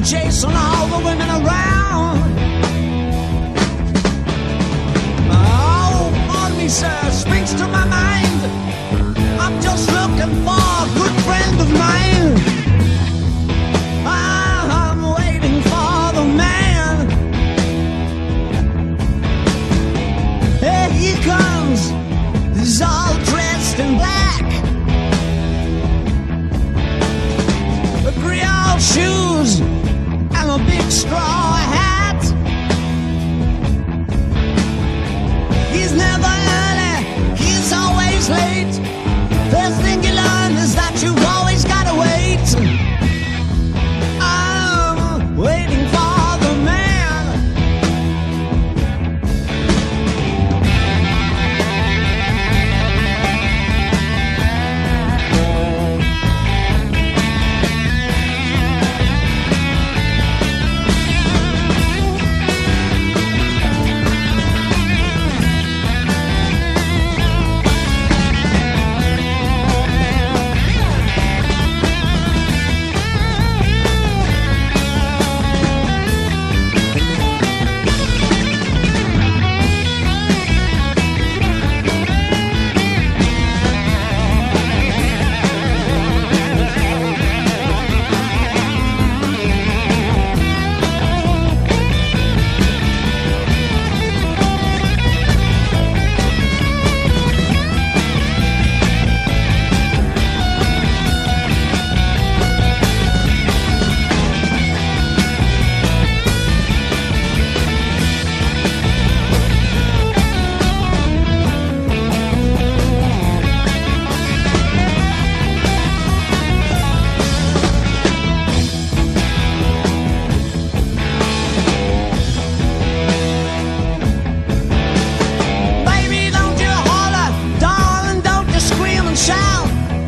chasing all the women around. Oh, pardon me, sir, springs to my mind. I'm just looking for a good friend of mine. I'm waiting for the man. Here he comes, he's all dressed in black. The Creole shoes and a big straw hat. He's never early, he's always late. First thing you learn is that you've always gotta wait. I'm waiting for the man.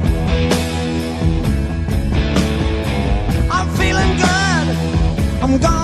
I'm gone.